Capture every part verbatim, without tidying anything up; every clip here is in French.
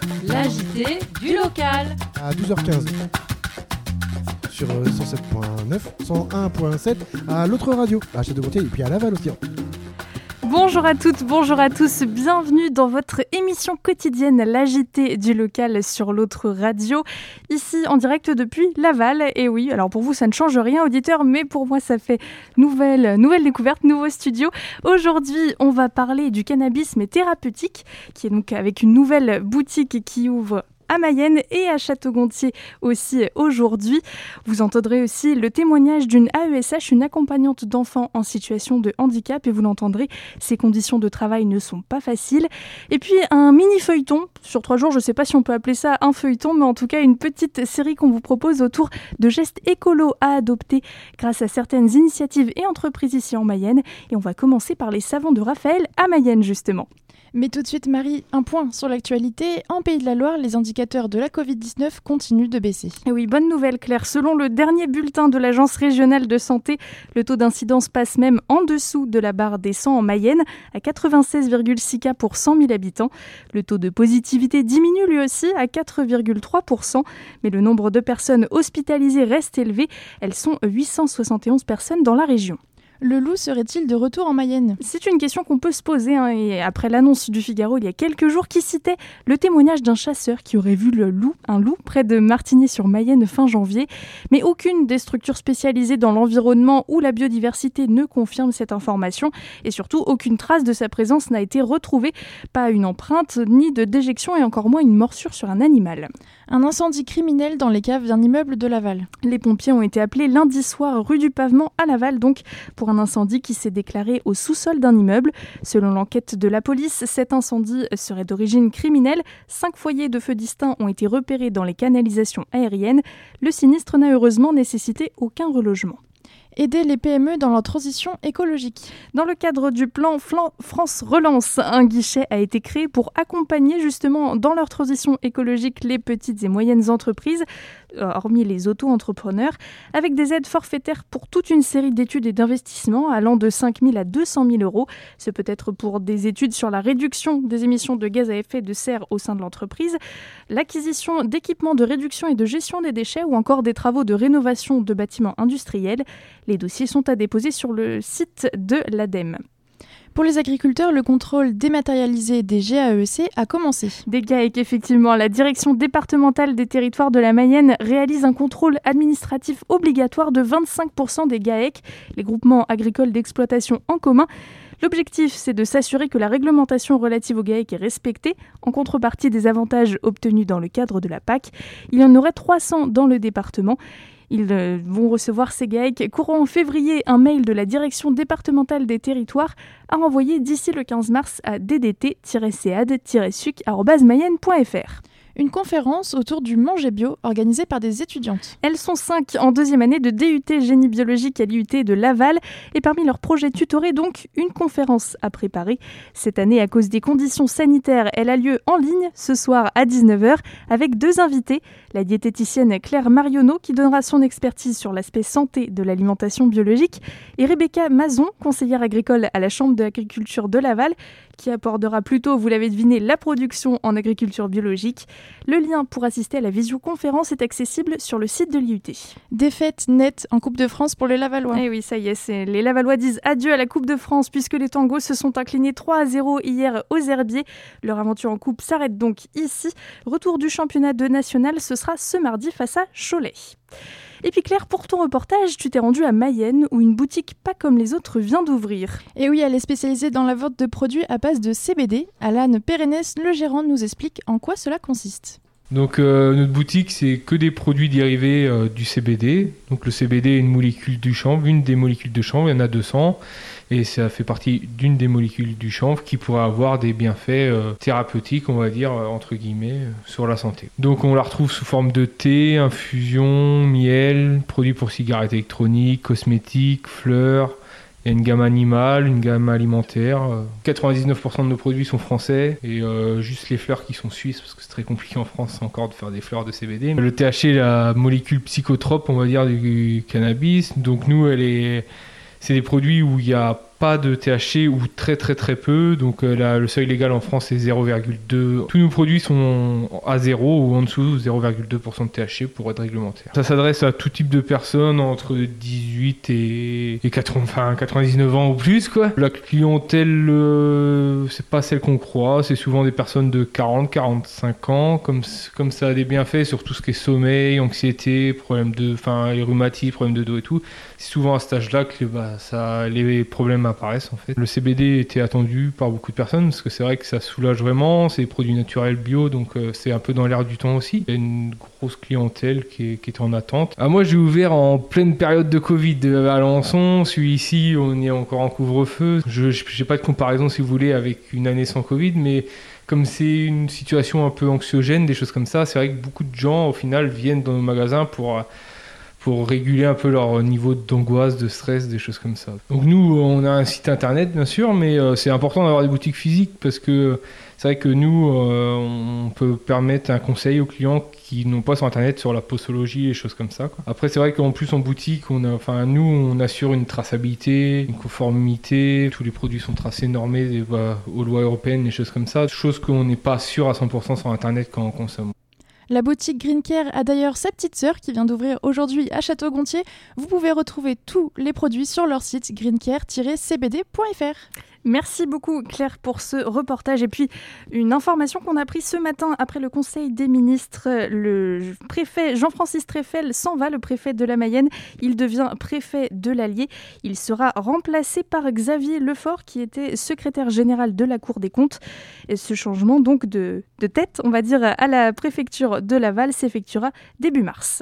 L'A J T du local. À douze heures quinze. Sur cent sept virgule neuf, cent un virgule sept à l'autre radio, à Château-Gontier et puis à Laval aussi. Bonjour à toutes, bonjour à tous, bienvenue dans votre émission quotidienne L'A J T du local sur l'autre radio, ici en direct depuis Laval. Et oui, alors pour vous ça ne change rien auditeurs, mais pour moi ça fait nouvelle, nouvelle découverte, nouveau studio. Aujourd'hui on va parler du cannabis mais thérapeutique, qui est donc avec une nouvelle boutique qui ouvre à Mayenne et à Château-Gontier aussi aujourd'hui. Vous entendrez aussi le témoignage d'une A E S H, une accompagnante d'enfants en situation de handicap, et vous l'entendrez, ses conditions de travail ne sont pas faciles. Et puis un mini feuilleton sur trois jours, je ne sais pas si on peut appeler ça un feuilleton, mais en tout cas une petite série qu'on vous propose autour de gestes écolos à adopter grâce à certaines initiatives et entreprises ici en Mayenne. Et on va commencer par les savons de Raphaël à Mayenne justement. Mais tout de suite, Marie, un point sur l'actualité. En Pays de la Loire, les indicateurs de la covid dix-neuf continuent de baisser. Et oui, bonne nouvelle Claire. Selon le dernier bulletin de l'Agence régionale de santé, le taux d'incidence passe même en dessous de la barre des cent en Mayenne, à quatre-vingt-seize virgule six cas pour cent mille habitants. Le taux de positivité diminue lui aussi à quatre virgule trois pour cent, mais le nombre de personnes hospitalisées reste élevé. Elles sont huit cent soixante et onze personnes dans la région. Le loup serait-il de retour en Mayenne ? C'est une question qu'on peut se poser, hein, et après l'annonce du Figaro il y a quelques jours qui citait le témoignage d'un chasseur qui aurait vu le loup, un loup près de Martigny-sur-Mayenne fin janvier. Mais aucune des structures spécialisées dans l'environnement ou la biodiversité ne confirme cette information, et surtout aucune trace de sa présence n'a été retrouvée, pas une empreinte ni de déjection et encore moins une morsure sur un animal. Un incendie criminel dans les caves d'un immeuble de Laval. Les pompiers ont été appelés lundi soir rue du Pavement à Laval, donc pour un incendie qui s'est déclaré au sous-sol d'un immeuble. Selon l'enquête de la police, cet incendie serait d'origine criminelle. Cinq foyers de feux distincts ont été repérés dans les canalisations aériennes. Le sinistre n'a heureusement nécessité aucun relogement. Aider les P M E dans leur transition écologique. Dans le cadre du plan France Relance, un guichet a été créé pour accompagner justement dans leur transition écologique les petites et moyennes entreprises, hormis les auto-entrepreneurs, avec des aides forfaitaires pour toute une série d'études et d'investissements allant de cinq mille à deux cent mille euros. Ce peut être pour des études sur la réduction des émissions de gaz à effet de serre au sein de l'entreprise, l'acquisition d'équipements de réduction et de gestion des déchets ou encore des travaux de rénovation de bâtiments industriels. Les dossiers sont à déposer sur le site de l'ADEME. Pour les agriculteurs, le contrôle dématérialisé des G A E C a commencé. Des G A E C, effectivement. La direction départementale des territoires de la Mayenne réalise un contrôle administratif obligatoire de vingt-cinq pour cent des G A E C, les groupements agricoles d'exploitation en commun. L'objectif, c'est de s'assurer que la réglementation relative aux G A E C est respectée, en contrepartie des avantages obtenus dans le cadre de la P A C. Il y en aurait trois cents dans le département. Ils euh, vont recevoir ces G A E C courant en février un mail de la direction départementale des territoires à renvoyer d'ici le quinze mars à d d t tiret c a d tiret suc arobase mayenne point f r. Une conférence autour du manger bio organisée par des étudiantes. Elles sont cinq en deuxième année de D U T Génie biologique à l'I U T de Laval et parmi leurs projets tutorés, donc, une conférence à préparer. Cette année, à cause des conditions sanitaires, elle a lieu en ligne ce soir à dix-neuf heures avec deux invités. La diététicienne Claire Marionneau qui donnera son expertise sur l'aspect santé de l'alimentation biologique et Rebecca Mazon, conseillère agricole à la Chambre d'agriculture de Laval, qui abordera plutôt, vous l'avez deviné, la production en agriculture biologique. Le lien pour assister à la visioconférence est accessible sur le site de l'I U T. Défaite nette en Coupe de France pour les Lavallois. Eh oui, ça y est, c'est... les Lavallois disent adieu à la Coupe de France puisque les Tangos se sont inclinés trois à zéro hier aux Herbiers. Leur aventure en coupe s'arrête donc ici. Retour du championnat de national, ce sera ce mardi face à Cholet. Et puis Claire, pour ton reportage, tu t'es rendue à Mayenne où une boutique pas comme les autres vient d'ouvrir. Et oui, elle est spécialisée dans la vente de produits à base de C B D. Alan Pérennes, le gérant, nous explique en quoi cela consiste. Donc euh, notre boutique, c'est que des produits dérivés euh, du C B D. Donc le C B D est une molécule du chanvre, une des molécules de chanvre, il y en a deux cents. Et ça fait partie d'une des molécules du chanvre qui pourrait avoir des bienfaits euh, thérapeutiques, on va dire, euh, entre guillemets, euh, sur la santé. Donc on la retrouve sous forme de thé, infusion, miel, produits pour cigarettes électroniques, cosmétiques, fleurs. Il y a une gamme animale, une gamme alimentaire. quatre-vingt-dix-neuf pour cent de nos produits sont français et euh, juste les fleurs qui sont suisses parce que c'est très compliqué en France encore de faire des fleurs de C B D. Le T H C est la molécule psychotrope, on va dire, du cannabis. Donc nous, elle est... c'est des produits où il n'y a pas de T H C ou très très très peu. Donc euh, là, le seuil légal en France est zéro virgule deux. Tous nos produits sont à zéro ou en dessous zéro virgule deux pour cent de T H C pour être réglementaire. Ça s'adresse à tout type de personnes entre dix-huit et, et quatre-vingts, enfin, quatre-vingt-dix-neuf ans ou plus, quoi. La clientèle, euh, c'est pas celle qu'on croit. C'est souvent des personnes de quarante, quarante-cinq ans. Comme, comme ça a des bienfaits sur tout ce qui est sommeil, anxiété, problèmes de, enfin, les rhumatismes, problèmes de dos et tout. C'est souvent à cet âge-là que bah, ça, les problèmes apparaissent en fait. Le C B D était attendu par beaucoup de personnes parce que c'est vrai que ça soulage vraiment, c'est des produits naturels bio, donc euh, c'est un peu dans l'air du temps aussi. Il y a une grosse clientèle qui est, qui est en attente. Ah, moi j'ai ouvert en pleine période de Covid à Alençon, celui-ci on est encore en couvre-feu. Je n'ai pas de comparaison si vous voulez avec une année sans Covid, mais comme c'est une situation un peu anxiogène, des choses comme ça, c'est vrai que beaucoup de gens au final viennent dans nos magasins pour... pour réguler un peu leur niveau d'angoisse, de stress, des choses comme ça. Donc nous, on a un site internet bien sûr, mais euh, c'est important d'avoir des boutiques physiques parce que c'est vrai que nous, euh, on peut permettre un conseil aux clients qui n'ont pas sur internet sur la posologie et choses comme ça, quoi. Après, c'est vrai qu'en plus en boutique, on a, enfin nous, on assure une traçabilité, une conformité, tous les produits sont tracés, normés des, bah, aux lois européennes, des choses comme ça, chose qu'on n'est pas sûr à cent pour cent sur internet quand on consomme. La boutique Greencare a d'ailleurs sa petite sœur qui vient d'ouvrir aujourd'hui à Château-Gontier. Vous pouvez retrouver tous les produits sur leur site greencare tiret c b d point f r. Merci beaucoup Claire pour ce reportage. Et puis une information qu'on a prise ce matin après le Conseil des ministres, le préfet Jean-Francis Treffel s'en va, le préfet de la Mayenne. Il devient préfet de l'Allier. Il sera remplacé par Xavier Lefort qui était secrétaire général de la Cour des comptes. Et ce changement donc de, de tête, on va dire, à la préfecture de Laval s'effectuera début mars.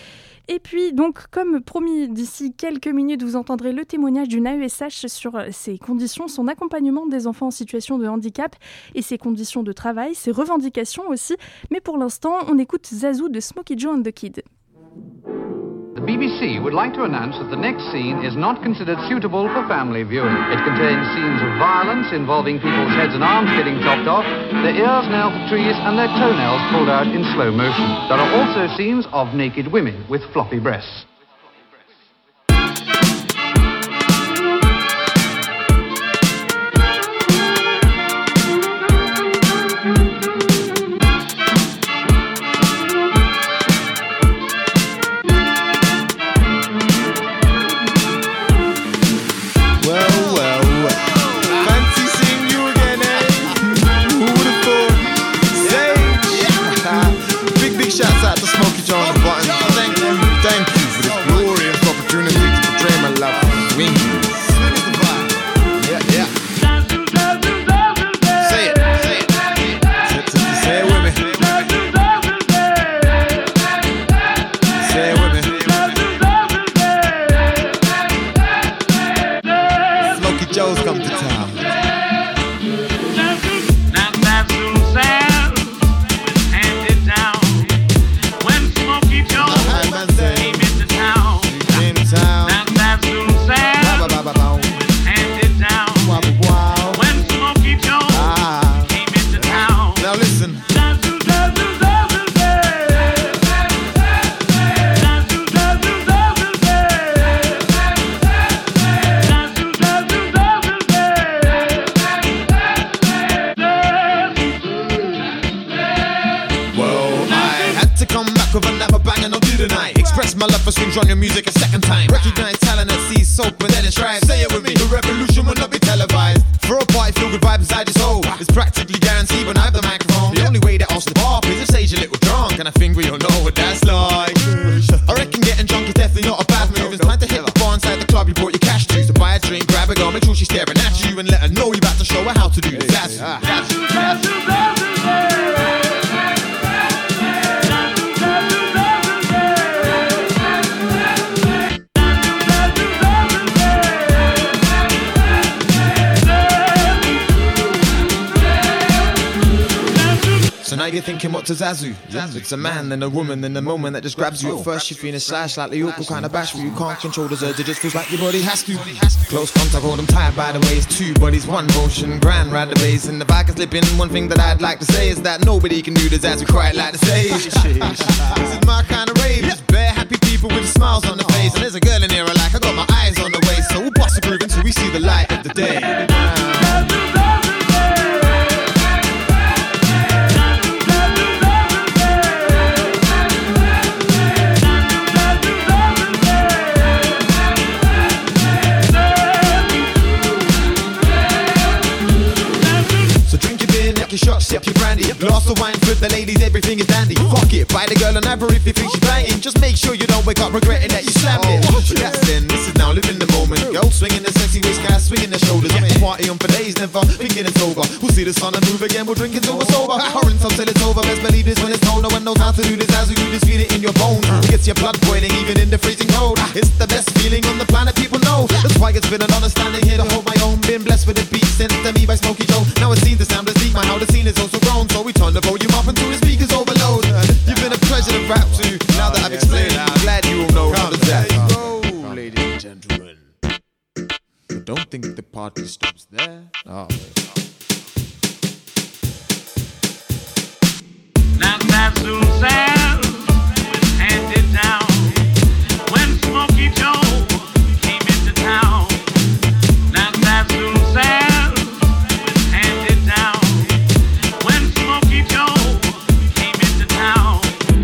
Et puis, donc, comme promis, d'ici quelques minutes, vous entendrez le témoignage d'une A E S H sur ses conditions, son accompagnement des enfants en situation de handicap et ses conditions de travail, ses revendications aussi. Mais pour l'instant, on écoute Zazu de Smokey Joe and the Kid. The B B C would like to announce that the next scene is not considered suitable for family viewing. It contains scenes of violence involving people's heads and arms getting chopped off, their ears nailed to trees and their toenails pulled out in slow motion. There are also scenes of naked women with floppy breasts. On your music a second time. Recognize talent that sees soap and then it's tried. Say it with me, the revolution will not be televised. For a party filled with vibes inside your soul, it's practically guaranteed when I have the microphone. The only way that I'll slip off is if stage a little drunk, and I think we all know what that's like. I reckon getting drunk is definitely not a bad move. It's time to hit the bar inside the club you brought your cash to. So buy a drink, grab a girl, make sure she's staring at you, and let her know you about to show her how to do this. That's that's that's that's that's So now you're thinking, what to Zazu? Zazu? It's a man and a woman in a moment that just grabs you. At first you're feeling shy, slightly awkward, kind of bashful. You can't control the urge, it just feels like your body has to. Close contact, hold them tight by the way. It's two bodies, one motion, grand ride the bass. And if I can slip in, one thing that I'd like to say is that nobody can do the Zazu quite like the stage. This is my kind of rave, just bare happy people with smiles on their face. And there's a girl in here I like, I got my eyes on the way. So we'll bust bust a groove until we see the light of the day. your shots, sip your brandy. Glass of wine for the ladies, everything is dandy. Fuck it, buy the girl an Ivor if you think she's banging. Just make sure you don't wake up regretting that you slammed it. But that's then, this is now living the moment. Girl swinging the sexy waist, guys swinging their shoulders. I'm party on for days, never thinking it's over. We'll see the sun and move again, we'll drink until we're sober. Current some till it's over, best believe this when it's told. No one knows how to do this, as we do this, feel it in your bones. It gets your blood boiling, even in the freezing cold. It's the best feeling on the planet, people know. That's why it's been an honor standing here to hold my own. Been blessed with a beat sent to me by Smokey Joe. Now it seems the sound is deep, man, how the scene is also grown. So we turn the volume up until the speakers overload. You've been a pleasure to rap to. Now that I've explained, I'm glad you all know how to that go, ladies and gentlemen. But don't think the party stops there. Oh. Now that's Suzanne was handed down when Smokey Joe came into town. Now that's Suzanne was handed down when Smokey Joe came into town.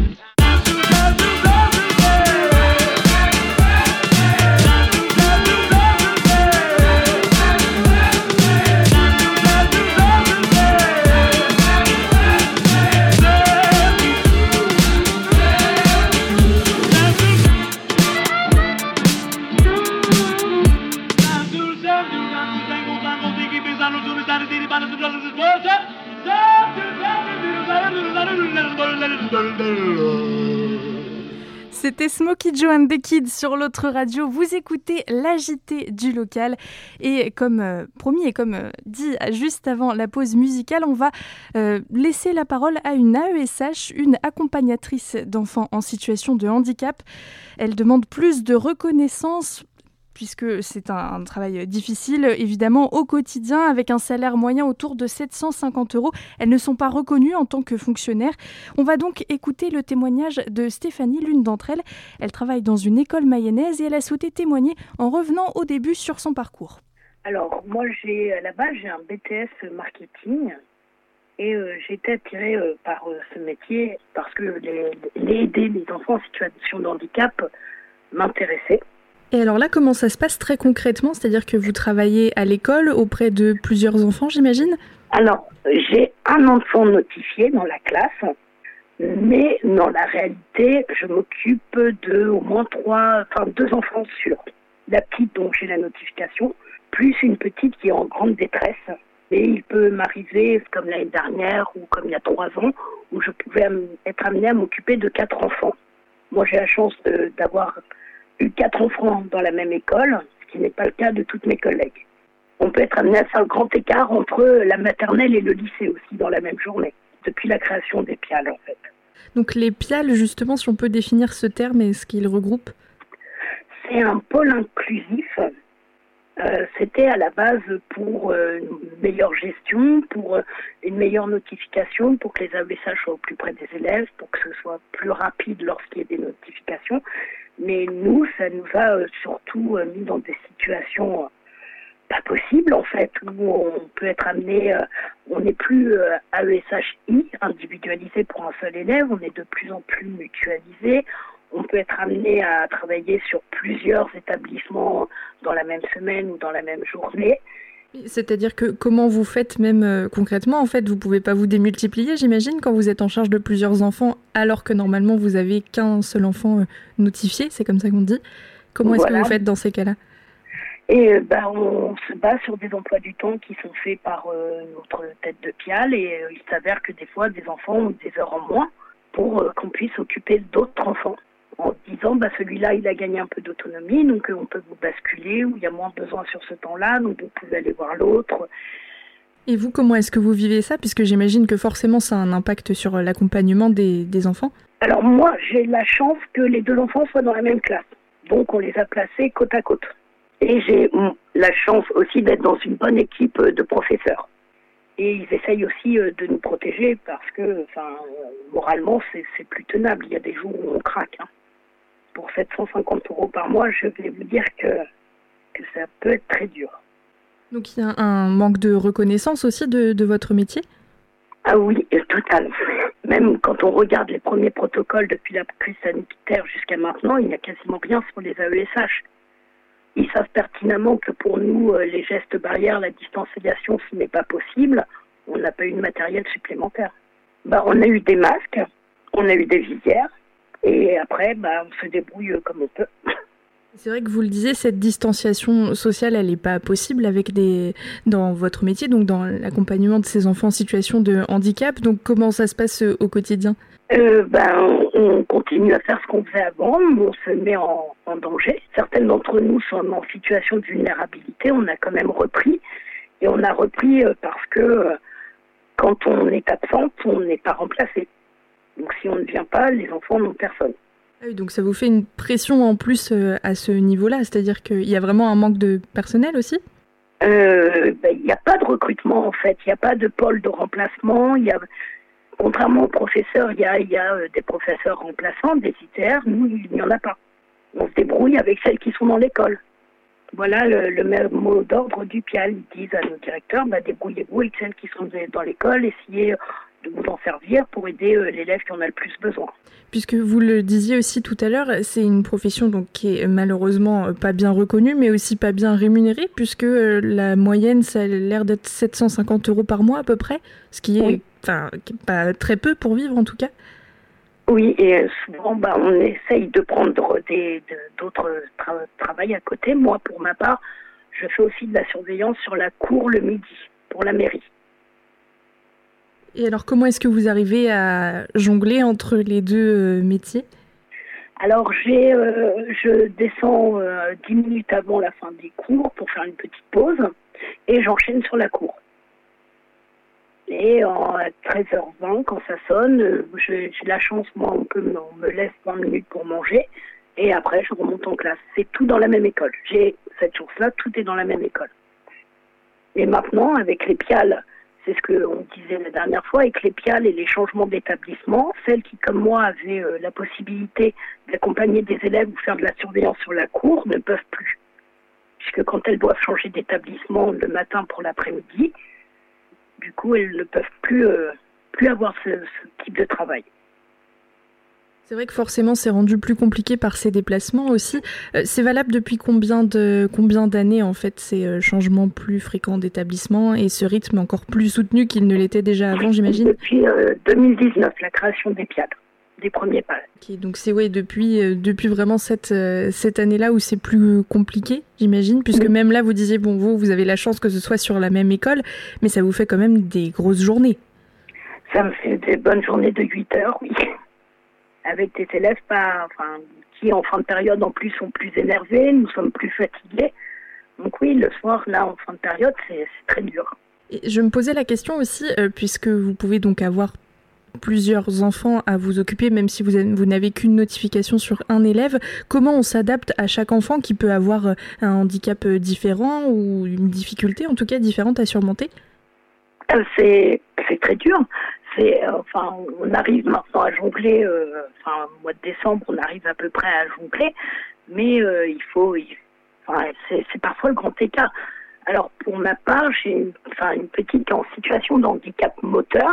C'était Smokey Joe and the Kids sur l'autre radio. Vous écoutez l'A J T du local. Et comme euh, promis et comme euh, dit juste avant la pause musicale, on va euh, laisser la parole à une A E S H, une accompagnatrice d'enfants en situation de handicap. Elle demande plus de reconnaissance, puisque c'est un, un travail difficile, évidemment, au quotidien, avec un salaire moyen autour de sept cent cinquante euros. Elles ne sont pas reconnues en tant que fonctionnaires. On va donc écouter le témoignage de Stéphanie, l'une d'entre elles. Elle travaille dans une école mayonnaise et elle a souhaité témoigner en revenant au début sur son parcours. Alors, moi, j'ai, à la base, j'ai un B T S marketing et euh, j'ai été attirée euh, par euh, ce métier parce que les, les aider les enfants en situation de handicap m'intéressait. Et alors là, comment ça se passe très concrètement ? C'est-à-dire que vous travaillez à l'école auprès de plusieurs enfants, j'imagine ? Alors, j'ai un enfant notifié dans la classe, mais dans la réalité, je m'occupe de au moins trois, enfin deux enfants sûrs. La petite dont j'ai la notification, plus une petite qui est en grande détresse. Et il peut m'arriver, comme l'année dernière ou comme il y a trois ans, où je pouvais être amenée à m'occuper de quatre enfants. Moi, j'ai la chance de, d'avoir eu quatre enfants dans la même école, ce qui n'est pas le cas de toutes mes collègues. On peut être amené à faire un grand écart entre la maternelle et le lycée aussi dans la même journée, depuis la création des P I A L en fait. Donc les P I A L, justement, si on peut définir ce terme et ce qu'il regroupe ? C'est un pôle inclusif. Euh, c'était à la base pour euh, une meilleure gestion, pour euh, une meilleure notification, pour que les A E S H soient au plus près des élèves, pour que ce soit plus rapide lorsqu'il y a des notifications. Mais nous, ça nous a euh, surtout euh, mis dans des situations euh, pas possibles, en fait, où on peut être amené, euh, on n'est plus euh, A E S H I, individualisé pour un seul élève, on est de plus en plus mutualisé. On peut être amené à travailler sur plusieurs établissements dans la même semaine ou dans la même journée. C'est-à-dire que comment vous faites même euh, concrètement ? En fait, vous ne pouvez pas vous démultiplier, j'imagine, quand vous êtes en charge de plusieurs enfants, alors que normalement vous n'avez qu'un seul enfant euh, notifié, c'est comme ça qu'on dit. Comment est-ce voilà. que vous faites dans ces cas-là ? Et ben, on se base sur des emplois du temps qui sont faits par euh, notre tête de P I A L et euh, il s'avère que des fois des enfants ont des heures en moins pour euh, qu'on puisse s'occuper d'autres enfants. En disant, bah, celui-là, il a gagné un peu d'autonomie, donc euh, on peut vous basculer, ou il y a moins besoin sur ce temps-là, donc vous pouvez aller voir l'autre. Et vous, comment est-ce que vous vivez ça ? Puisque j'imagine que forcément, ça a un impact sur l'accompagnement des, des enfants. Alors moi, j'ai la chance que les deux enfants soient dans la même classe. Donc on les a placés côte à côte. Et j'ai mm, la chance aussi d'être dans une bonne équipe de professeurs. Et ils essayent aussi de nous protéger parce que, enfin, moralement, c'est, c'est plus tenable. Il y a des jours où on craque, hein. Pour sept cent cinquante euros par mois, je vais vous dire que que ça peut être très dur. Donc il y a un manque de reconnaissance aussi de, de votre métier ? Ah oui, total. Même quand on regarde les premiers protocoles depuis la crise sanitaire jusqu'à maintenant, il n'y a quasiment rien sur les A E S H. Ils savent pertinemment que pour nous, les gestes barrières, la distanciation, ce n'est pas possible. On n'a pas eu de matériel supplémentaire. Bah, on a eu des masques, on a eu des visières, et après, bah, on se débrouille comme on peut. C'est vrai que vous le disiez, cette distanciation sociale, elle n'est pas possible avec des... dans votre métier, donc dans l'accompagnement de ces enfants en situation de handicap. Donc comment ça se passe au quotidien ? euh, ben, On continue à faire ce qu'on faisait avant, on se met en, en danger. Certaines d'entre nous sont en situation de vulnérabilité, on a quand même repris. Et on a repris parce que euh, quand on est absente, on n'est pas remplacé. Donc si on ne vient pas, les enfants n'ont personne. Ah oui, donc ça vous fait une pression en plus euh, à ce niveau-là, c'est-à-dire qu'il y a vraiment un manque de personnel aussi ? euh, ben, Il n'y a pas de recrutement en fait, il n'y a pas de pôle de remplacement. Il y a, contrairement aux professeurs, il y a, il y a euh, des professeurs remplaçants, des I T R, nous il n'y en a pas. On se débrouille avec celles qui sont dans l'école. Voilà le, le même mot d'ordre du P I A L. Ils disent à nos directeurs, bah, débrouillez-vous avec celles qui sont dans l'école, essayez de vous en servir pour aider euh, l'élève qui en a le plus besoin. Puisque vous le disiez aussi tout à l'heure, c'est une profession donc qui est malheureusement pas bien reconnue, mais aussi pas bien rémunérée, puisque euh, la moyenne, ça a l'air d'être sept cent cinquante euros par mois à peu près, ce qui est, oui. enfin, pas très peu pour vivre en tout cas. Oui, et souvent, bah, on essaye de prendre des, de, d'autres tra- travails à côté. Moi, pour ma part, je fais aussi de la surveillance sur la cour le midi, pour la mairie. Et alors, comment est-ce que vous arrivez à jongler entre les deux euh, métiers ? Alors, j'ai, euh, je descends euh, dix minutes avant la fin des cours pour faire une petite pause et j'enchaîne sur la cour. Et à treize heures vingt, quand ça sonne, je, j'ai la chance, moi, on, peut, on me laisse vingt minutes pour manger et après, je remonte en classe. C'est tout dans la même école. J'ai cette chance-là, tout est dans la même école. Et maintenant, avec les P I A L, c'est ce qu'on disait la dernière fois, avec les P I A L et les changements d'établissement, celles qui, comme moi, avaient euh, la possibilité d'accompagner des élèves ou faire de la surveillance sur la cour ne peuvent plus. Puisque quand elles doivent changer d'établissement le matin pour l'après-midi, du coup, elles ne peuvent plus, euh, plus avoir ce, ce type de travail. C'est vrai que forcément, c'est rendu plus compliqué par ces déplacements aussi. Euh, c'est valable depuis combien, de, combien d'années, en fait, ces euh, changements plus fréquents d'établissement et ce rythme encore plus soutenu qu'il ne l'était déjà avant, j'imagine ? Depuis euh, deux mille dix-neuf, la création des P I A L, des premiers pas. Okay, donc c'est ouais, depuis, euh, depuis vraiment cette, euh, cette année-là où c'est plus compliqué, j'imagine, puisque mmh. même là, vous disiez, bon, vous, vous avez la chance que ce soit sur la même école, mais ça vous fait quand même des grosses journées. Ça me fait des bonnes journées de huit heures, oui. Avec des élèves pas, enfin, qui en fin de période en plus sont plus énervés, nous sommes plus fatigués. Donc oui, le soir, là, en fin de période, c'est, c'est très dur. Et je me posais la question aussi, euh, puisque vous pouvez donc avoir plusieurs enfants à vous occuper, même si vous, avez, vous n'avez qu'une notification sur un élève, comment on s'adapte à chaque enfant qui peut avoir un handicap différent ou une difficulté, en tout cas, différente à surmonter ? euh, c'est, c'est très dur. C'est, euh, enfin, on arrive maintenant à jongler, euh, enfin, au mois de décembre, on arrive à peu près à jongler, mais euh, il faut, il, enfin, c'est, c'est parfois le grand écart. Alors, pour ma part, j'ai une, enfin, une petite en situation de handicap moteur,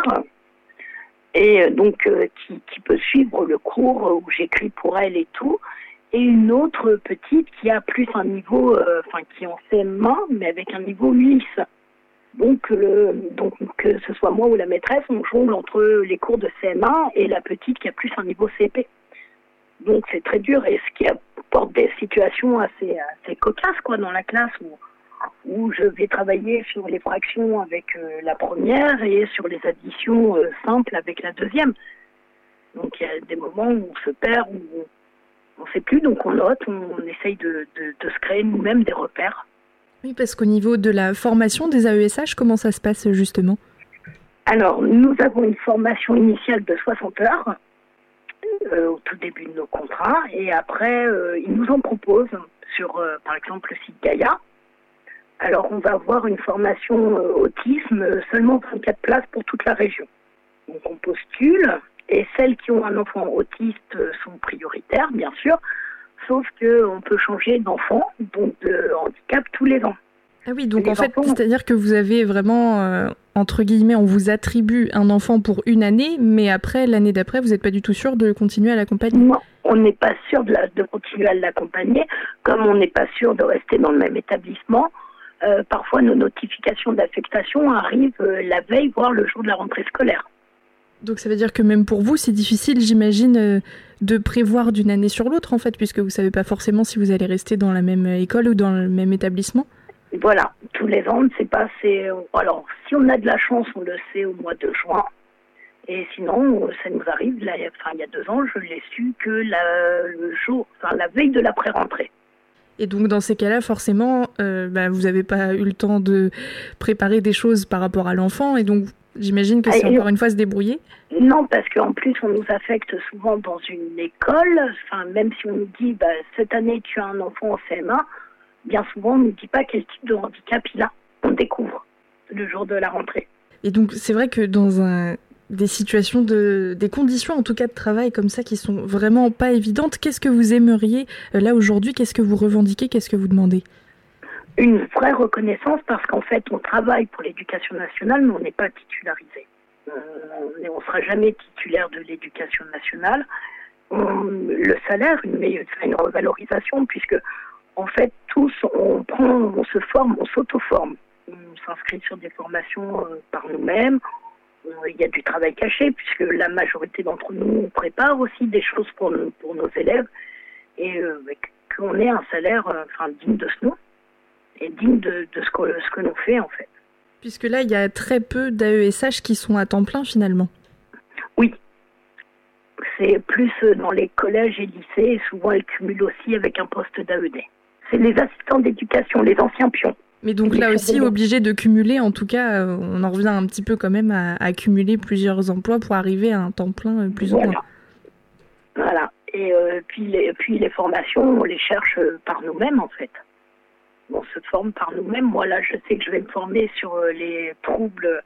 et euh, donc euh, qui, qui peut suivre le cours où j'écris pour elle et tout, et une autre petite qui a plus un niveau, euh, enfin, qui est en C M un, mais avec un niveau U L I S. Donc, le, donc, que ce soit moi ou la maîtresse, on jongle entre les cours de C M un et la petite qui a plus un niveau C P. Donc, c'est très dur et ce qui apporte des situations assez, assez cocasses, quoi, dans la classe où, où je vais travailler sur les fractions avec euh, la première et sur les additions euh, simples avec la deuxième. Donc, il y a des moments où on se perd, où on ne sait plus, donc on note, on, on essaye de, de, de se créer nous-mêmes des repères. Oui, parce qu'au niveau de la formation des A E S H, comment ça se passe justement ? Alors, nous avons une formation initiale de soixante heures euh, au tout début de nos contrats, et après, euh, ils nous en proposent sur, euh, par exemple, le site Gaïa. Alors, on va avoir une formation euh, autisme, euh, seulement vingt-quatre places pour toute la région. Donc, on postule, et celles qui ont un enfant autiste euh, sont prioritaires, bien sûr. sauf qu'on peut changer d'enfant, donc de handicap, tous les ans. Ah oui, donc Les en fait, enfants- c'est-à-dire que vous avez vraiment, euh, entre guillemets, on vous attribue un enfant pour une année, mais après, l'année d'après, vous n'êtes pas du tout sûr de continuer à l'accompagner. Non, on n'est pas sûr de, la- de continuer à l'accompagner, comme on n'est pas sûr de rester dans le même établissement. Euh, parfois, nos notifications d'affectation arrivent euh, la veille, voire le jour de la rentrée scolaire. Donc ça veut dire que même pour vous, c'est difficile, j'imagine, euh, de prévoir d'une année sur l'autre, en fait, puisque vous ne savez pas forcément si vous allez rester dans la même école ou dans le même établissement. Voilà, tous les ans, on ne sait pas. C'est... Alors, si on a de la chance, on le sait au mois de juin. Et sinon, ça nous arrive, là, enfin, il y a deux ans, je l'ai su que la, le jour, enfin, la veille de l'après-rentrée. Et donc dans ces cas-là, forcément, euh, bah, vous n'avez pas eu le temps de préparer des choses par rapport à l'enfant, et donc j'imagine que c'est Ah, et encore une fois se débrouiller. Non, parce qu'en plus, on nous affecte souvent dans une école. Enfin, même si on nous dit, bah, cette année, tu as un enfant en C M un, bien souvent, on ne nous dit pas quel type de handicap il a. On découvre le jour de la rentrée. Et donc c'est vrai que dans un, des situations, de, des conditions en tout cas de travail comme ça qui sont vraiment pas évidentes, qu'est-ce que vous aimeriez euh, là aujourd'hui, qu'est-ce que vous revendiquez, qu'est-ce que vous demandez? Une vraie reconnaissance, parce qu'en fait, on travaille pour l'éducation nationale, mais on n'est pas titularisé. On ne sera jamais titulaire de l'éducation nationale. On- le salaire, une, meilleure- une revalorisation, puisque en fait, tous, on prend, on se forme, on s'auto-forme. On s'inscrit sur des formations euh, par nous-mêmes. On- Il y a du travail caché, puisque la majorité d'entre nous, on prépare aussi des choses pour, nous- pour nos élèves, et euh, qu'on ait un salaire euh, enfin, digne de ce nom, et digne de, de ce que, ce que l'on fait, en fait. Puisque là, il y a très peu d'A E S H qui sont à temps plein finalement. Oui. C'est plus euh, dans les collèges et lycées, et souvent elles cumulent aussi avec un poste d'A E D. C'est les assistants d'éducation, les anciens pions. Mais donc Les là aussi, surveillants. obligé de cumuler, en tout cas, euh, on en revient un petit peu quand même à, à cumuler plusieurs emplois pour arriver à un temps plein euh, plus ou Voilà. moins. Voilà. Et euh, puis, les, puis les formations, on les cherche euh, par nous-mêmes, en fait. On se forme par nous-mêmes. Moi, là, je sais que je vais me former sur euh, les troubles,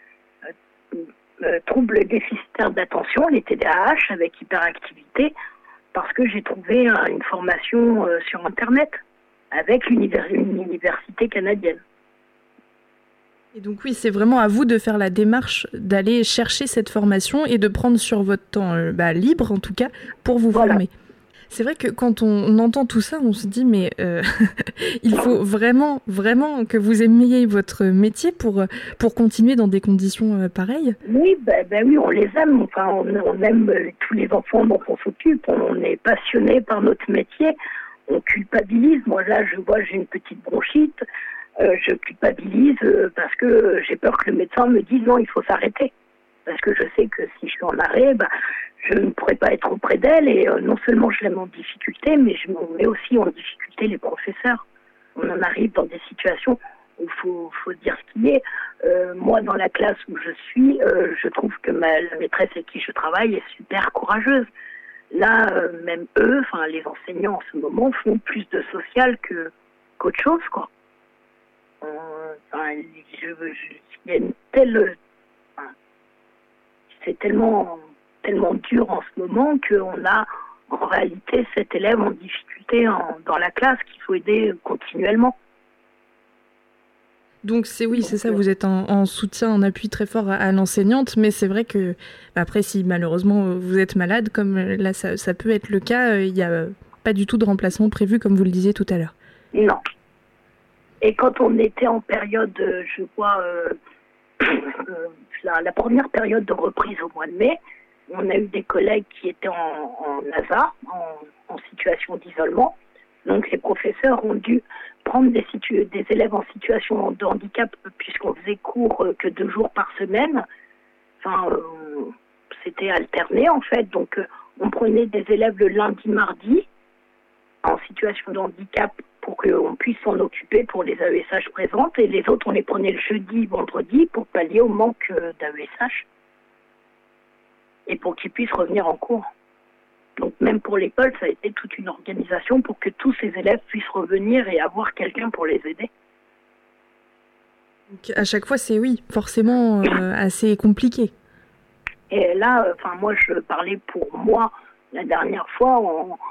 euh, euh, troubles déficitaires d'attention, les T D A H, avec hyperactivité, parce que j'ai trouvé euh, une formation euh, sur Internet avec l'univers- une université canadienne. Et donc oui, c'est vraiment à vous de faire la démarche d'aller chercher cette formation et de prendre sur votre temps euh, bah, libre, en tout cas, pour vous Voilà. former. C'est vrai que quand on, on entend tout ça, on se dit, mais euh, il faut vraiment, vraiment que vous aimiez votre métier pour, euh, pour continuer dans des conditions euh, pareilles. Oui, ben, ben oui, on les aime. Enfin, on, on aime euh, tous les enfants dont on s'occupe. On est passionné par notre métier. On culpabilise. Moi, là, je vois, j'ai une petite bronchite. Euh, je culpabilise euh, parce que j'ai peur que le médecin me dise non, il faut s'arrêter. Parce que je sais que si je suis en arrêt, ben, je ne pourrais pas être auprès d'elle. Et euh, non seulement je la mets en difficulté, mais je mets aussi en difficulté les professeurs. On en arrive dans des situations où il faut, faut dire ce qu'il est. Euh, moi, dans la classe où je suis, euh, je trouve que ma, la maîtresse avec qui je travaille est super courageuse. Là, euh, même eux, enfin les enseignants en ce moment, font plus de social que qu'autre chose, quoi. Euh, enfin, je, je, il y a une telle, enfin, c'est tellement, tellement dur en ce moment qu'on a en réalité cet élève en difficulté en, dans la classe qu'il faut aider continuellement. Donc c'est oui, c'est ça, vous êtes en, en soutien, en appui très fort à, à l'enseignante, mais c'est vrai que après, si malheureusement vous êtes malade, comme là ça, ça peut être le cas, il n'y a pas du tout de remplacement prévu, comme vous le disiez tout à l'heure. Non. Et quand on était en période, je vois, euh, la, la première période de reprise au mois de mai, on a eu des collègues qui étaient en, en A S A, en, en situation d'isolement. Donc les professeurs ont dû prendre des, situ- des élèves en situation de handicap, puisqu'on faisait cours euh, que deux jours par semaine. Enfin, euh, c'était alterné en fait. Donc euh, on prenait des élèves le lundi, mardi, en situation de handicap, pour qu'on puisse s'en occuper pour les A E S H présentes, et les autres, on les prenait le jeudi, vendredi, pour pallier au manque d'A E S H, et pour qu'ils puissent revenir en cours. Donc même pour l'école, ça a été toute une organisation pour que tous ces élèves puissent revenir et avoir quelqu'un pour les aider. Donc, à chaque fois, c'est oui, forcément euh, assez compliqué. Et là, enfin moi, je parlais pour moi la dernière fois en,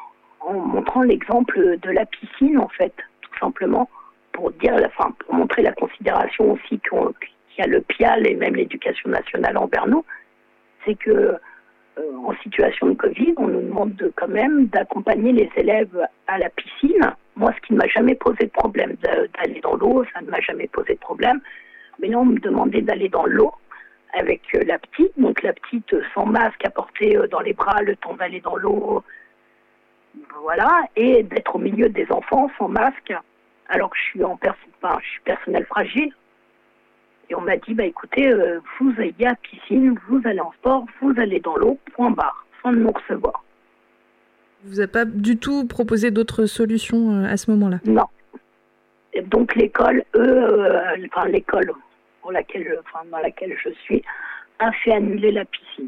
en montrant l'exemple de la piscine, en fait, tout simplement, pour dire, enfin, pour montrer la considération aussi qu'on, qu'il y a le P I A L et même l'éducation nationale envers nous, c'est que euh, en situation de Covid, on nous demande de, quand même d'accompagner les élèves à la piscine. Moi, ce qui ne m'a jamais posé de problème d'aller dans l'eau, ça ne m'a jamais posé de problème. Mais là, on me demandait d'aller dans l'eau avec la petite, donc la petite sans masque à porter dans les bras le temps d'aller dans l'eau, voilà, et d'être au milieu des enfants sans masque, alors que je suis en pers- enfin, je suis personnel fragile. Et on m'a dit, bah écoutez, euh, vous allez à piscine, vous allez en sport, vous allez dans l'eau, point barre, sans nous recevoir. Vous n'avez pas du tout proposé d'autres solutions à ce moment-là? Non. Et donc l'école, eux, euh, enfin l'école pour laquelle, enfin, dans laquelle je suis, a fait annuler la piscine.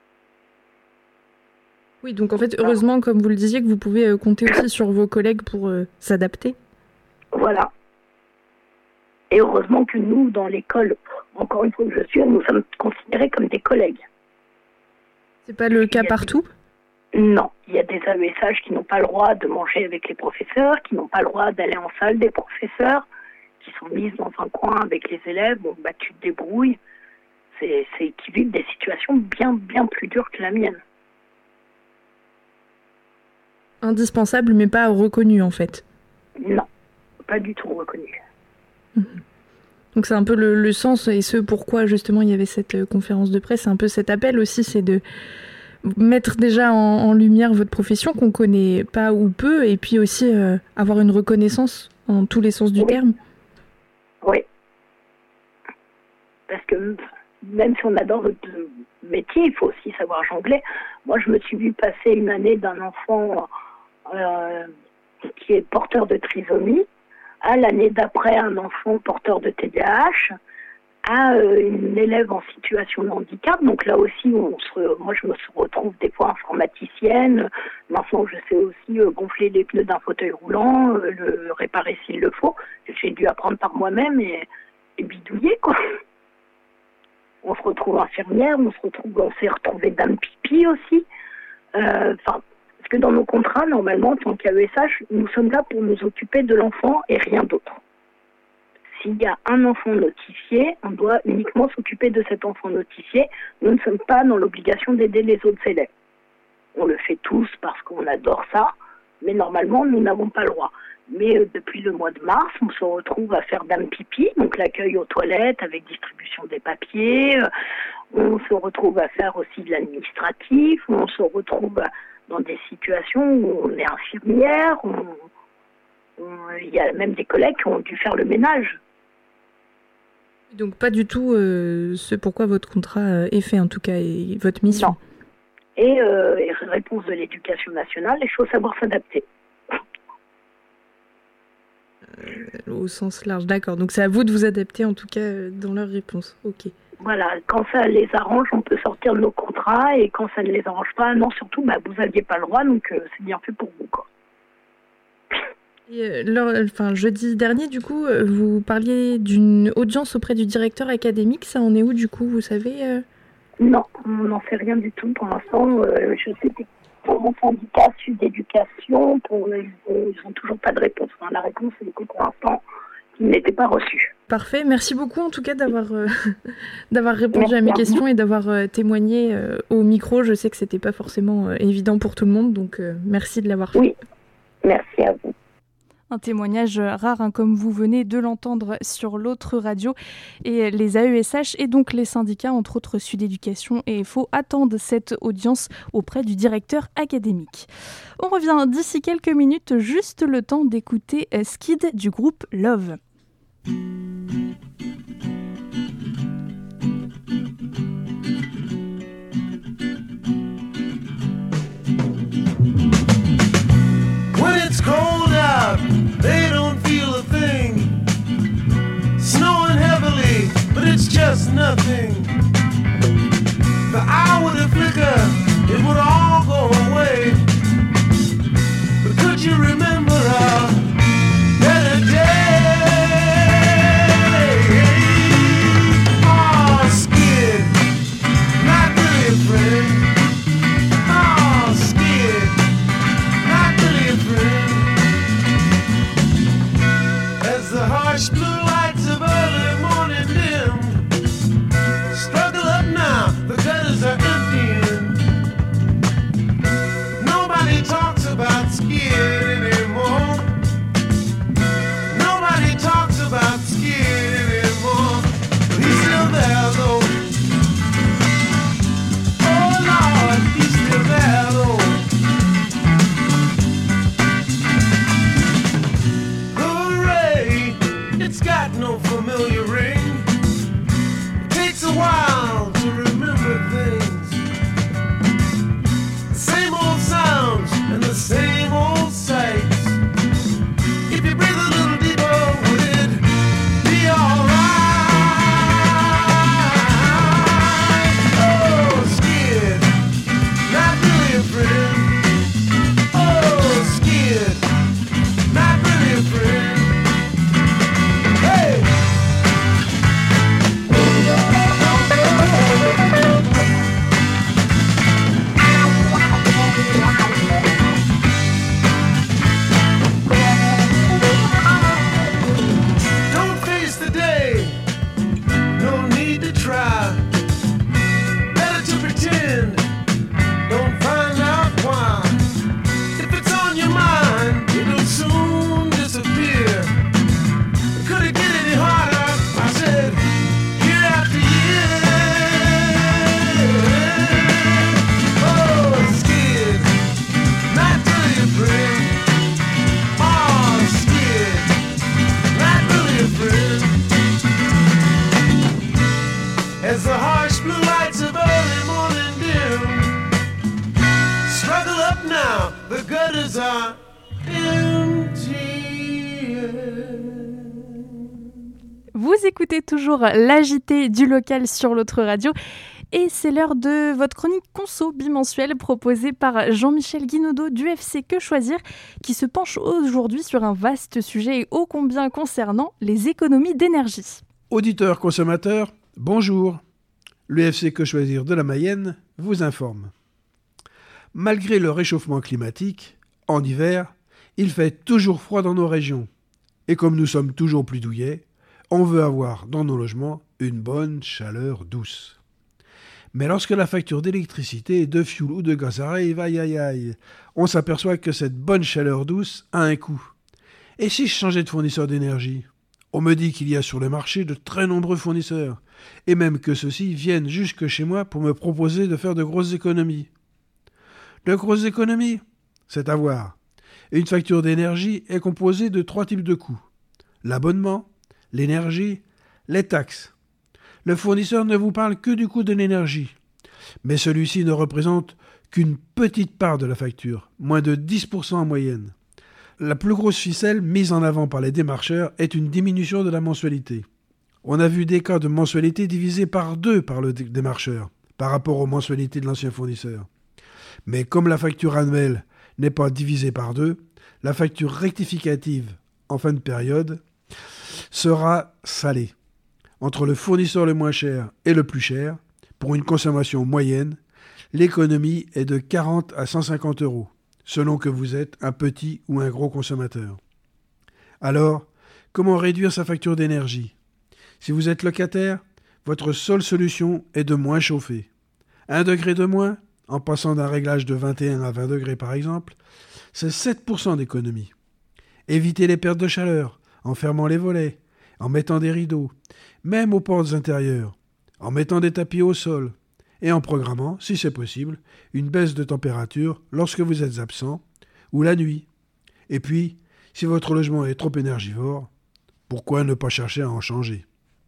Oui, donc en fait, heureusement, comme vous le disiez, que vous pouvez euh, compter aussi sur vos collègues pour euh, s'adapter. Voilà. Et heureusement que nous, dans l'école, encore une fois que je suis, nous sommes considérés comme des collègues. C'est pas le cas partout ? Non, il y a des A E S H qui n'ont pas le droit de manger avec les professeurs, qui n'ont pas le droit d'aller en salle des professeurs, qui sont mises dans un coin avec les élèves. Bon, bah tu te débrouilles. C'est, c'est qui vivent des situations bien, bien plus dures que la mienne. Indispensable, mais pas reconnu en fait. Non, pas du tout reconnu. Mmh. Donc c'est un peu le, le sens et ce pourquoi justement il y avait cette euh, conférence de presse, c'est un peu cet appel aussi, c'est de mettre déjà en, en lumière votre profession qu'on connaît pas ou peu, et puis aussi euh, avoir une reconnaissance en tous les sens du oui. terme. Oui. Parce que même si on adore notre métier, il faut aussi savoir jongler. Moi, je me suis vue passer une année d'un enfant euh, qui est porteur de trisomie, à l'année d'après un enfant porteur de T D A H, à euh, une élève en situation de handicap. Donc là aussi, on se, moi je me retrouve des fois informaticienne. Maintenant, je sais aussi euh, gonfler les pneus d'un fauteuil roulant, euh, le réparer s'il le faut. J'ai dû apprendre par moi-même et, et bidouiller, quoi. On se retrouve infirmière, on se retrouve, on s'est retrouvé dame pipi aussi. Euh, enfin, parce que dans nos contrats, normalement, en tant qu'A E S H, nous sommes là pour nous occuper de l'enfant et rien d'autre. S'il y a un enfant notifié, on doit uniquement s'occuper de cet enfant notifié. Nous ne sommes pas dans l'obligation d'aider les autres élèves. On le fait tous parce qu'on adore ça, mais normalement, nous n'avons pas le droit. Mais euh, depuis le mois de mars, on se retrouve à faire dame pipi, donc l'accueil aux toilettes avec distribution des papiers. Euh, on se retrouve à faire aussi de l'administratif. On se retrouve dans des situations où on est infirmière. On, on, il y a même des collègues qui ont dû faire le ménage. Donc pas du tout euh, ce pourquoi votre contrat est fait, en tout cas, et votre mission. Non. Et, euh, et réponse de l'éducation nationale, il faut savoir s'adapter. Euh, au sens large, d'accord. Donc c'est à vous de vous adapter, en tout cas, euh, dans leur réponse. Ok. Voilà, quand ça les arrange, on peut sortir de nos contrats, et quand ça ne les arrange pas, non, surtout, bah, vous n'aviez pas le droit, donc euh, c'est bien fait pour vous, quoi. Et, euh, lors, enfin, jeudi dernier, du coup, euh, vous parliez d'une audience auprès du directeur académique. Ça en est où, du coup, vous savez euh... Non, on n'en sait rien du tout pour l'instant. Euh, je sais que pour mon syndicat Sud Éducation, pour, ils n'ont toujours pas de réponse. Enfin, la réponse est que pour l'instant, qui n'était pas reçue. Parfait, merci beaucoup en tout cas d'avoir, euh, d'avoir répondu merci à mes à questions vous. et d'avoir euh, témoigné euh, au micro. Je sais que c'était pas forcément euh, évident pour tout le monde, donc euh, merci de l'avoir fait. Oui, merci à vous. Un témoignage rare, hein, comme vous venez de l'entendre sur l'autre radio. Et les A E S H et donc les syndicats, entre autres Sud Éducation et F O, attendent cette audience auprès du directeur académique. On revient d'ici quelques minutes, juste le temps d'écouter Skid du groupe Love. When it's cold out, they don't feel a thing. Snowing heavily, but it's just nothing. The eye would flicker, it would all go away. But could you remember our better day? Oh, Skid, not really a friend. Oh, Skid, not really harsh blue lights of early morning dim. Struggle up now, the gutters are empty. Vous écoutez toujours l'A J T du local sur l'autre radio. Et c'est l'heure de votre chronique conso bimensuelle proposée par Jean-Michel Guinaudot du F C Que Choisir, qui se penche aujourd'hui sur un vaste sujet ô combien concernant les économies d'énergie. Auditeurs consommateurs, bonjour. Le F C Que Choisir de la Mayenne vous informe. Malgré le réchauffement climatique, en hiver, il fait toujours froid dans nos régions. Et comme nous sommes toujours plus douillets, on veut avoir dans nos logements une bonne chaleur douce. Mais lorsque la facture d'électricité, de fioul ou de gaz arrive, aïe aïe aïe, on s'aperçoit que cette bonne chaleur douce a un coût. Et si je changeais de fournisseur d'énergie ? On me dit qu'il y a sur le marché de très nombreux fournisseurs, et même que ceux-ci viennent jusque chez moi pour me proposer de faire de grosses économies. De grosses économies ? C'est à voir. Une facture d'énergie est composée de trois types de coûts. L'abonnement, l'énergie, les taxes. Le fournisseur ne vous parle que du coût de l'énergie, mais celui-ci ne représente qu'une petite part de la facture, moins de dix pour cent en moyenne. La plus grosse ficelle mise en avant par les démarcheurs est une diminution de la mensualité. On a vu des cas de mensualité divisées par deux par le démarcheur, par rapport aux mensualités de l'ancien fournisseur. Mais comme la facture annuelle n'est pas divisée par deux, la facture rectificative en fin de période sera salée. Entre le fournisseur le moins cher et le plus cher, pour une consommation moyenne, l'économie est de quarante à cent cinquante euros, selon que vous êtes un petit ou un gros consommateur. Alors, comment réduire sa facture d'énergie ? Si vous êtes locataire, votre seule solution est de moins chauffer. Un degré de moins, en passant d'un réglage de vingt et un à vingt degrés par exemple, c'est sept pour cent d'économie. Évitez les pertes de chaleur, en fermant les volets, en mettant des rideaux, même aux portes intérieures, en mettant des tapis au sol, et en programmant, si c'est possible, une baisse de température lorsque vous êtes absent, ou la nuit. Et puis, si votre logement est trop énergivore, pourquoi ne pas chercher à en changer ?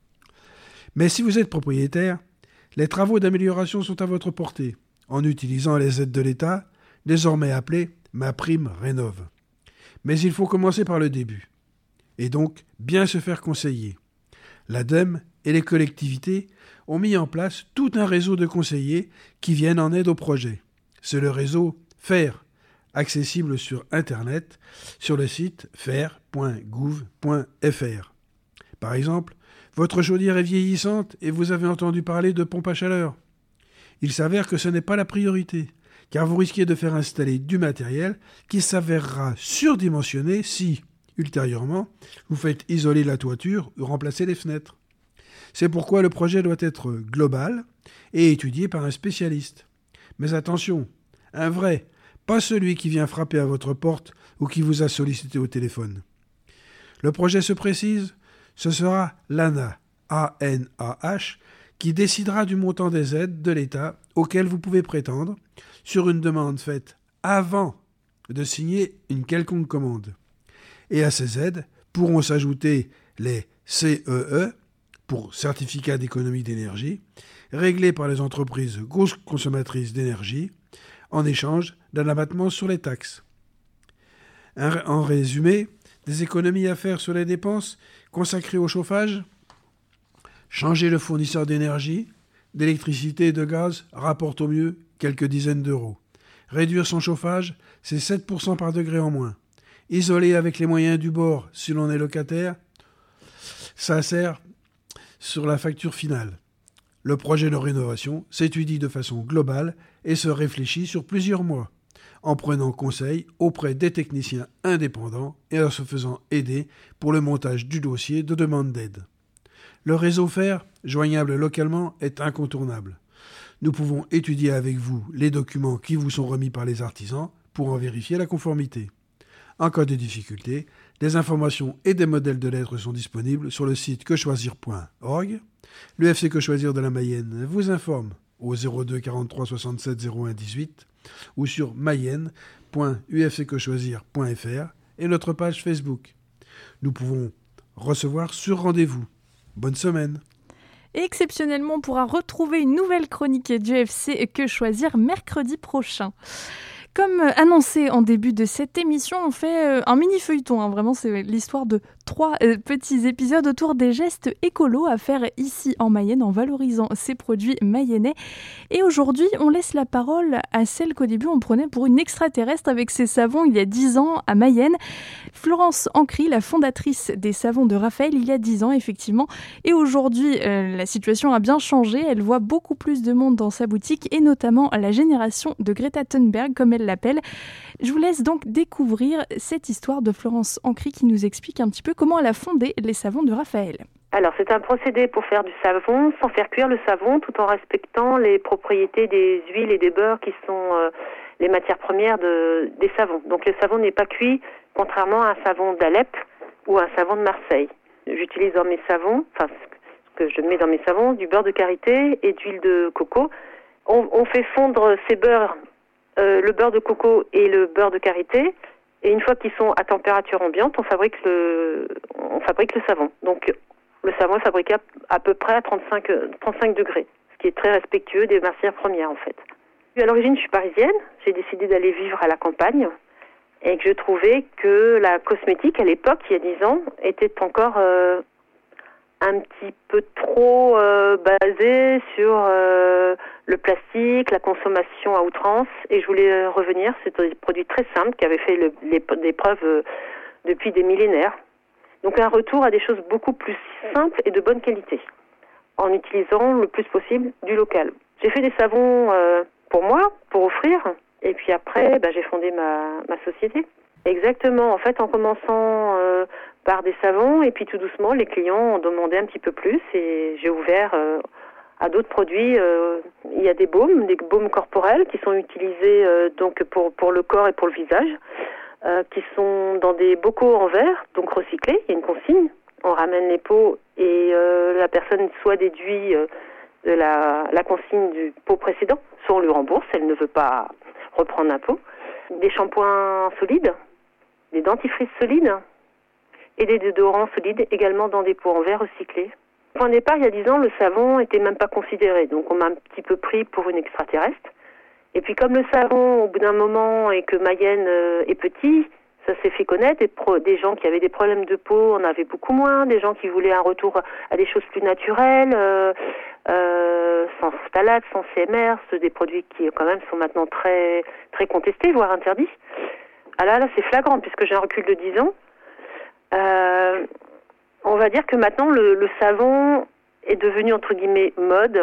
Mais si vous êtes propriétaire, les travaux d'amélioration sont à votre portée, en utilisant les aides de l'État, désormais appelées MaPrimeRénov'. Mais il faut commencer par le début. Et donc bien se faire conseiller. L'ADEME et les collectivités ont mis en place tout un réseau de conseillers qui viennent en aide au projet. C'est le réseau FAIRE, accessible sur Internet, sur le site faire point gouv point f r. Par exemple, votre chaudière est vieillissante et vous avez entendu parler de pompe à chaleur. Il s'avère que ce n'est pas la priorité, car vous risquez de faire installer du matériel qui s'avérera surdimensionné si, ultérieurement, vous faites isoler la toiture ou remplacer les fenêtres. C'est pourquoi le projet doit être global et étudié par un spécialiste. Mais attention, un vrai, pas celui qui vient frapper à votre porte ou qui vous a sollicité au téléphone. Le projet se précise, ce sera l'A N A, A N A H, qui décidera du montant des aides de l'État auxquelles vous pouvez prétendre sur une demande faite avant de signer une quelconque commande. Et à ces aides pourront s'ajouter les C E E, pour certificat d'économie d'énergie, réglés par les entreprises grosses consommatrices d'énergie, en échange d'un abattement sur les taxes. En résumé, des économies à faire sur les dépenses consacrées au chauffage, changer le fournisseur d'énergie, d'électricité et de gaz rapporte au mieux quelques dizaines d'euros. Réduire son chauffage, c'est sept pour cent par degré en moins. Isoler avec les moyens du bord si l'on est locataire, ça sert sur la facture finale. Le projet de rénovation s'étudie de façon globale et se réfléchit sur plusieurs mois, en prenant conseil auprès des techniciens indépendants et en se faisant aider pour le montage du dossier de demande d'aide. Le réseau FAIRE, joignable localement, est incontournable. Nous pouvons étudier avec vous les documents qui vous sont remis par les artisans pour en vérifier la conformité. En cas de difficulté, des informations et des modèles de lettres sont disponibles sur le site que choisir point org. Le F C Que Choisir de la Mayenne vous informe au zéro deux quarante-trois soixante-sept zéro un dix-huit ou sur mayenne point u f c que choisir point f r et notre page Facebook. Nous pouvons recevoir sur rendez-vous. Bonne semaine. Et exceptionnellement, on pourra retrouver une nouvelle chronique du F C Que Choisir mercredi prochain. Comme annoncé en début de cette émission, on fait un mini-feuilleton. Hein. Vraiment, c'est l'histoire de trois euh, petits épisodes autour des gestes écolos à faire ici en Mayenne en valorisant ces produits mayennais. Et aujourd'hui, on laisse la parole à celle qu'au début on prenait pour une extraterrestre avec ses savons il y a dix ans à Mayenne. Florence Ancry, la fondatrice des savons de Raphaël il y a dix ans effectivement. Et aujourd'hui, euh, la situation a bien changé. Elle voit beaucoup plus de monde dans sa boutique et notamment la génération de Greta Thunberg comme elle l'appelle. Je vous laisse donc découvrir cette histoire de Florence Ancry qui nous explique un petit peu comment elle a fondé les savons de Raphaël. Alors, c'est un procédé pour faire du savon sans faire cuire le savon tout en respectant les propriétés des huiles et des beurres qui sont euh, les matières premières de, des savons. Donc, le savon n'est pas cuit contrairement à un savon d'Alep ou un savon de Marseille. J'utilise dans mes savons, enfin, ce que je mets dans mes savons, du beurre de karité et d'huile de coco. On, on fait fondre ces beurres, euh, le beurre de coco et le beurre de karité. Et une fois qu'ils sont à température ambiante, on fabrique le, on fabrique le savon. Donc, le savon est fabriqué à, à peu près à trente-cinq, trente-cinq degrés, ce qui est très respectueux des matières premières, en fait. À l'origine, je suis parisienne. J'ai décidé d'aller vivre à la campagne et que je trouvais que la cosmétique, à l'époque, il y a dix ans, était encore euh, un petit peu trop euh, basée sur euh, le plastique, la consommation à outrance. Et je voulais revenir sur des produits très simples qui avaient fait le, les, des preuves euh, depuis des millénaires. Donc un retour à des choses beaucoup plus simples et de bonne qualité, en utilisant le plus possible du local. J'ai fait des savons euh, pour moi, pour offrir, et puis après, bah, j'ai fondé ma, ma société. Exactement, en fait, en commençant euh, par des savons, et puis tout doucement, les clients ont demandé un petit peu plus, et j'ai ouvert euh, à d'autres produits. Euh, il y a des baumes, des baumes corporels qui sont utilisés euh, donc pour, pour le corps et pour le visage. Euh, qui sont dans des bocaux en verre, donc recyclés, il y a une consigne. On ramène les pots et euh, la personne soit déduit euh, de la, la consigne du pot précédent, soit on lui rembourse, elle ne veut pas reprendre un pot. Des shampoings solides, des dentifrices solides et des déodorants solides également dans des pots en verre recyclés. Au point de départ, il y a dix ans, le savon n'était même pas considéré, donc on m'a un petit peu pris pour une extraterrestre. Et puis comme le savon, au bout d'un moment, et que Mayenne euh, est petit, ça s'est fait connaître. Des, pro- des gens qui avaient des problèmes de peau en avaient beaucoup moins. Des gens qui voulaient un retour à des choses plus naturelles, euh, euh, sans phtalate, sans C M R, c'est des produits qui quand même sont maintenant très très contestés, voire interdits. Ah là, là, c'est flagrant puisque j'ai un recul de dix ans. Euh, on va dire que maintenant le, le savon est devenu entre guillemets mode.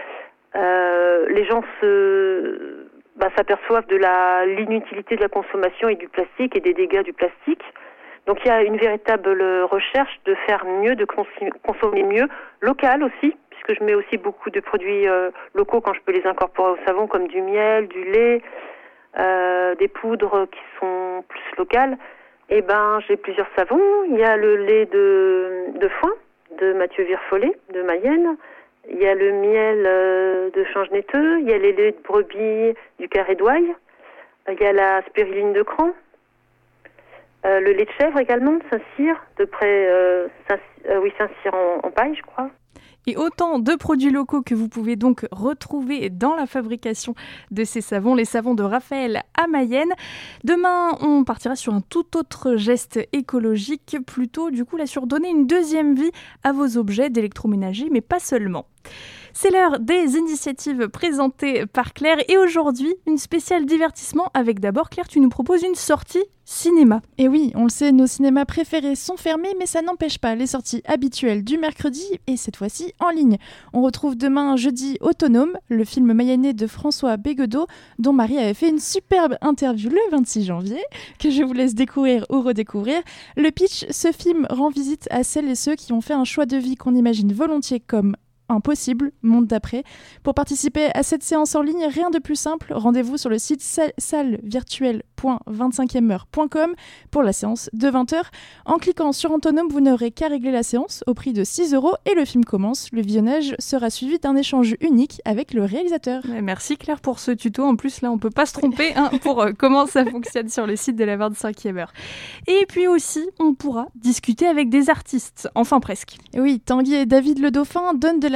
Euh, les gens se, bah, s'aperçoivent de la, l'inutilité de la consommation et du plastique et des dégâts du plastique. Donc il y a une véritable recherche de faire mieux, de cons- consommer mieux, local aussi, puisque je mets aussi beaucoup de produits euh, locaux quand je peux les incorporer au savon, comme du miel, du lait, euh, des poudres qui sont plus locales. Et ben j'ai plusieurs savons. Il y a le lait de, de foin de Mathieu Virfollet de Mayenne. Il y a le miel euh, de Change-Netteux, il y a les laits de brebis du Carré d'Ouaille, il y a la spiruline de Cran, euh, le lait de chèvre également de Saint-Cyr, de près, euh, Saint- euh, oui, Saint-Cyr en, en paille, je crois. Et autant de produits locaux que vous pouvez donc retrouver dans la fabrication de ces savons, les savons de Raphaël à Mayenne. Demain, on partira sur un tout autre geste écologique, plutôt du coup là sur donner une deuxième vie à vos objets d'électroménager, mais pas seulement. C'est l'heure des initiatives présentées par Claire et aujourd'hui, une spéciale divertissement avec d'abord, Claire, tu nous proposes une sortie cinéma. Et oui, on le sait, nos cinémas préférés sont fermés, mais ça n'empêche pas les sorties habituelles du mercredi et cette fois-ci en ligne. On retrouve demain jeudi Autonome, le film mayennais de François Bégodeau, dont Marie avait fait une superbe interview le vingt-six janvier, que je vous laisse découvrir ou redécouvrir. Le pitch, ce film rend visite à celles et ceux qui ont fait un choix de vie qu'on imagine volontiers comme impossible, monde d'après. Pour participer à cette séance en ligne, rien de plus simple, rendez-vous sur le site salle virtuelle point vingt-cinquième heure point com pour la séance de vingt heures. En cliquant sur Autonome, vous n'aurez qu'à régler la séance au prix de six euros et le film commence. Le visionnage sera suivi d'un échange unique avec le réalisateur. Merci Claire pour ce tuto. En plus, là, on ne peut pas se tromper hein, pour euh, comment ça fonctionne sur le site de la vingt-cinquième heure. Et puis aussi, on pourra discuter avec des artistes. Enfin, presque. Et oui, Tanguy et David Le Dauphin donnent de la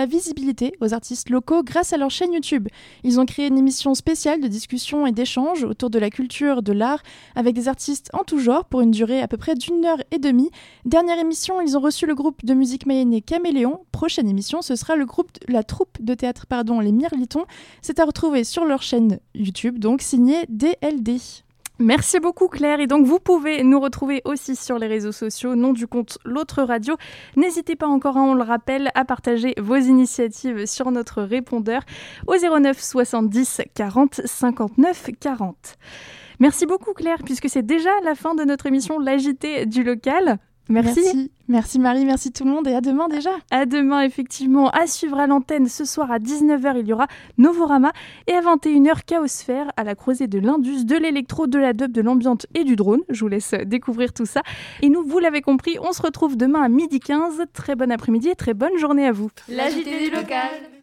visibilité aux artistes locaux grâce à leur chaîne YouTube. Ils ont créé une émission spéciale de discussion et d'échange autour de la culture, de l'art, avec des artistes en tout genre pour une durée à peu près d'une heure et demie. Dernière émission, ils ont reçu le groupe de musique mayennais Caméléon. Prochaine émission, ce sera le groupe, la troupe de théâtre pardon, Les Mirlitons. C'est à retrouver sur leur chaîne YouTube, donc signé D L D. Merci beaucoup Claire, et donc vous pouvez nous retrouver aussi sur les réseaux sociaux, nom du compte L'Autre Radio. N'hésitez pas encore, hein, on le rappelle, à partager vos initiatives sur notre répondeur au zéro neuf soixante-dix quarante cinquante-neuf quarante. Merci beaucoup Claire, puisque c'est déjà la fin de notre émission L'A J T du local. Merci. Merci. Merci Marie, merci tout le monde et à demain déjà. À demain effectivement, à suivre à l'antenne ce soir à dix-neuf heures, il y aura Novorama et à vingt et une heures Chaosphère à la croisée de l'Indus, de l'électro, de la dub, de l'ambiante et du drone. Je vous laisse découvrir tout ça. Et nous, vous l'avez compris, on se retrouve demain à midi quinze. Très bon après-midi et très bonne journée à vous. L'A J T du local.